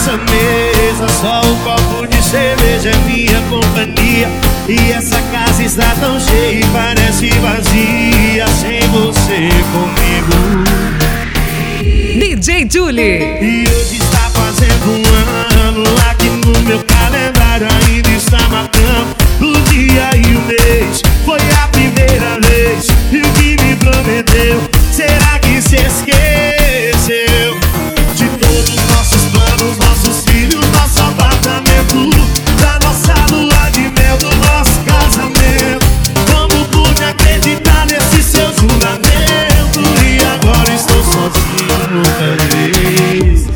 nossa mesa, só um copo de cerveja é minha companhia. E essa casa está tão cheia e parece vazia sem você comigo. DJ Julie. E hoje está fazendo um ano, aqui no meu calendário ainda está marcando o dia e o mês. Foi a primeira vez, e o que me prometeu, será que se esqueceu? De todos os nossos planos, nossos filhos, nosso apartamento, da nossa lua de mel, do nosso casamento. Como pude acreditar nesse seu juramento? E agora estou sozinho outra vez.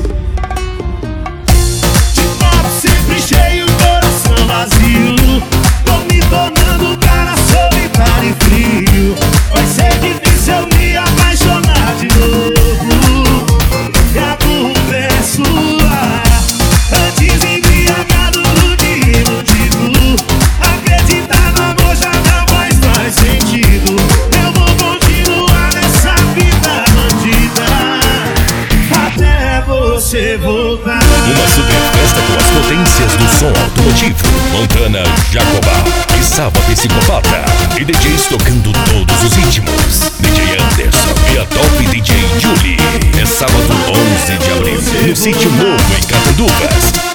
De copo sempre cheio, coração vazio. Tô me tornando um cara solitário e frio. Vai ser difícil eu me apaixonar de novo. E a culpa é sua. Antes embriagado de iludido, acreditar no amor já não faz mais sentido. Eu vou continuar nessa vida bandida até você voltar. Uma super festa com as potências do som automotivo. Montana Jacobá e Saba Psicopata. E DJs tocando todos os ritmos. DJ Anderson e a top DJ Julie. É sábado 11 de abril, no Sítio Novo, em Catanduvas.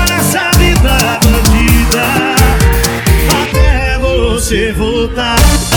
Você voltar.